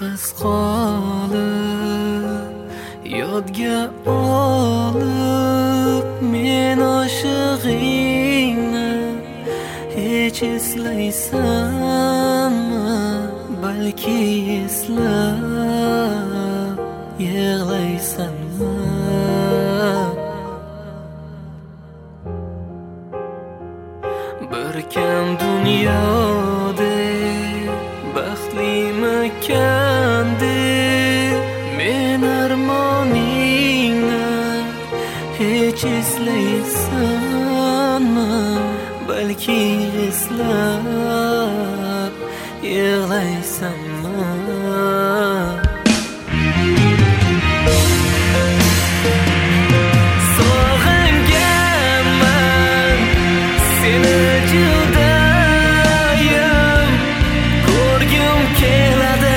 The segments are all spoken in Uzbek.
yolg'iz qolib yodga olib men oshig'ingni hech eslaysanmi? Balki eslab yig'laysanmi? Bir kam dunyoda baxtlimikan deb men armoningni hech eslaysanmi? Balki eslab yig'laysanmi? Sog'inganman seni judayam, ko'rgim keladi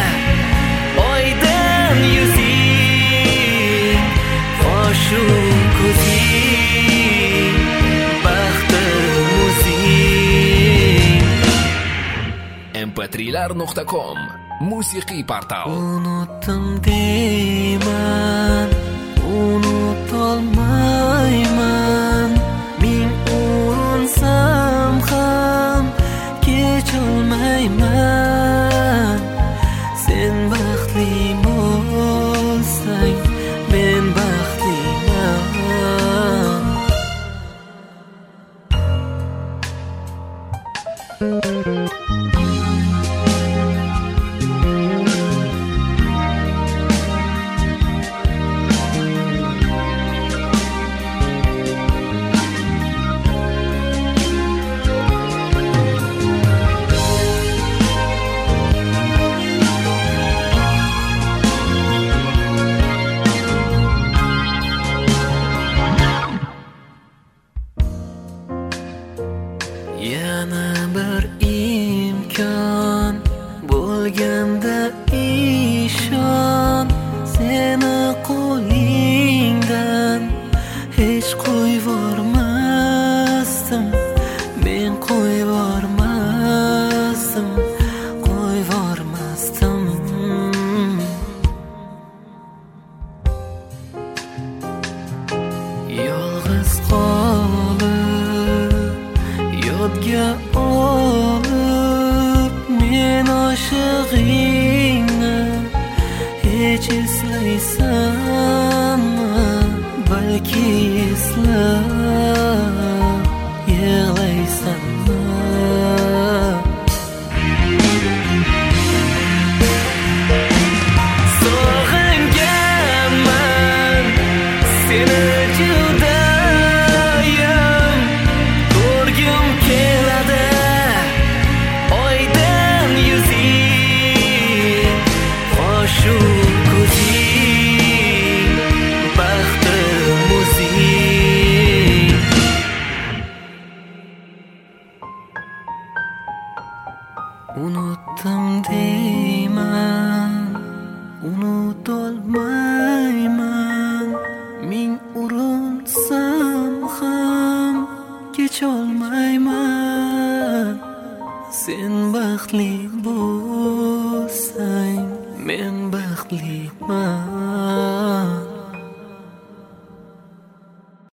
oydan yuzing, qoshu ko'zing, baxtim o'zing. mp3lar.com musiqiy portal. Unutdim deyman, unutolmayman. Ming urinsam ham kecholmayman. Sen baxtli bo'lsang, men baxtliman. Yana bir imkon bo'lganda ishon, seni qo'lingdan hech qo'yvormasdim, men qo'yvormasdim, qo'yvormasdim. Yolg'iz qolib yodga olib men oshig'ingni hech eslaysanmi? Balki eslab yig'laysanmi? Sog'inganman seni judayam, ko'rgim keladi oydan yuzing, qoshu ko'zing, baxtim o'zing. Unutdim deyman, unutolmayman. Ming urinsam ham kecholmayman. Sen baxtli bo'lsang, men baxtliman.